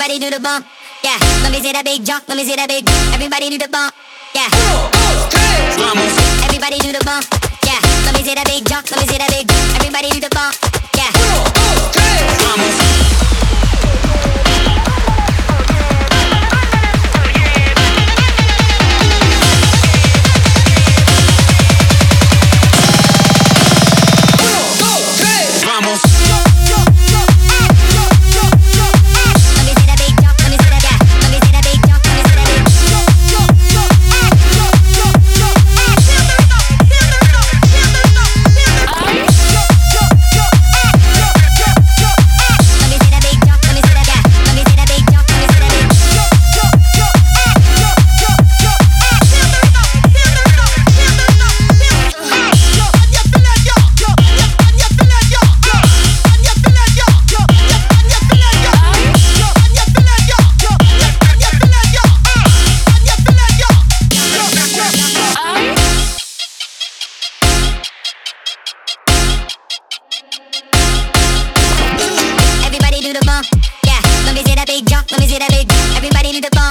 Everybody do the bump. Yeah, let me see that big jump. Let me see that big. Everybody do the bump. Yeah. Vamos. Everybody do the bump. Yeah, let me see that big jump. Let me see that big. Everybody do the bump. Yeah. Vamos. Everybody do the bump. Yeah, let me see that big jump. Let me see that big. Everybody do the bump.